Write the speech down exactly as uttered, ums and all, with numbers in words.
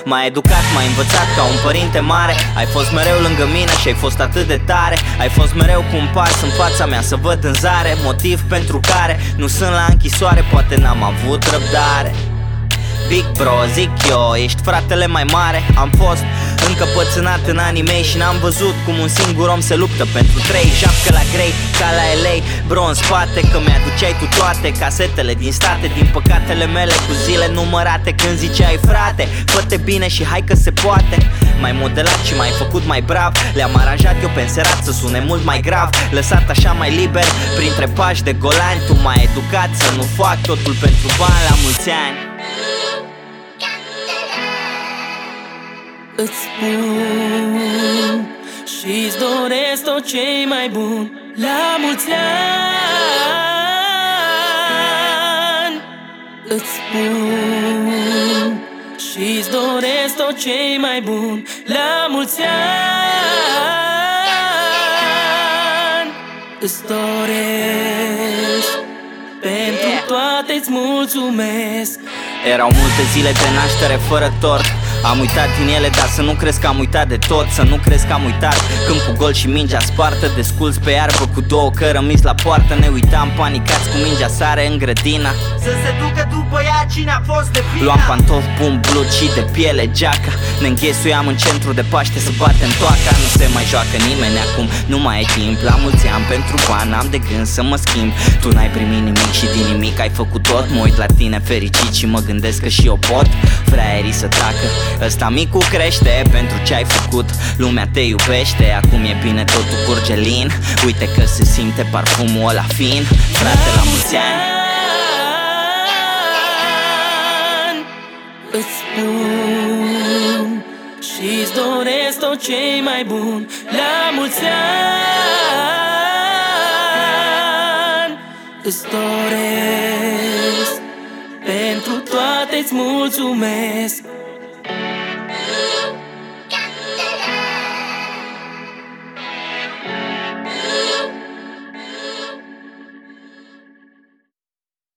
M-ai educat, m-ai învățat ca un părinte mare. Ai fost mereu lângă mine și ai fost atât de tare. Ai fost mereu cu un pas în fața mea să văd în zare, motiv pentru care nu sunt la închisoare, poate n-am avut răbdare. Big bro, zic eu, ești fratele mai mare. Am fost încăpățânat în animation. Am văzut cum un singur om se luptă pentru trei. Japcă la grey, ca la L A. Bro, în spate, că mi-aduceai tu toate casetele din state, din păcatele mele cu zile numărate. Când ziceai frate, fă-te bine și hai că se poate. M-ai modelat și m-ai făcut mai brav. Le-am aranjat eu pe înserat să sune mult mai grav. Lăsat așa mai liber printre pași de golani. Tu m-ai educat să nu fac totul pentru bani. La mulți ani. Îți spun și-ți doresc tot ce-i mai bun. La mulți ani. Îți spun și-ți doresc tot ce-i mai bun. La mulți ani. Îți doresc, pentru toate-ți mulțumesc. Erau multe zile de naștere fără tort. Am uitat din ele, dar să nu crezi că am uitat de tot. Să nu crezi că am uitat câmpul gol și mingea spartă. Desculți pe iarbă cu două cărămizi la poartă. Ne uitam panicați cu mingea sare în grădina. Să se ducă după ea cine a fost de vină. Luam pantofi bun blut și de piele geaca. Ne înghesuiam în centru de Paște să batem toaca. Nu se mai joacă nimeni acum, nu mai e timp. La mulți ani pentru bani am de gând să mă schimb. Tu n-ai primit nimic și din nimic ai făcut tot. Mă uit la tine fericit și mă gândesc că și eu pot. Fraierii să tacă, ăsta micu crește pentru ce ai făcut. Lumea te iubește, acum e bine, totul curge lin. Uite că se simte parfumul ăla fin. Frate, la mulți ani. Îți spun și-ți doresc tot ce-i mai bun. La mulți ani. Îți doresc, pentru toate-ți mulțumesc.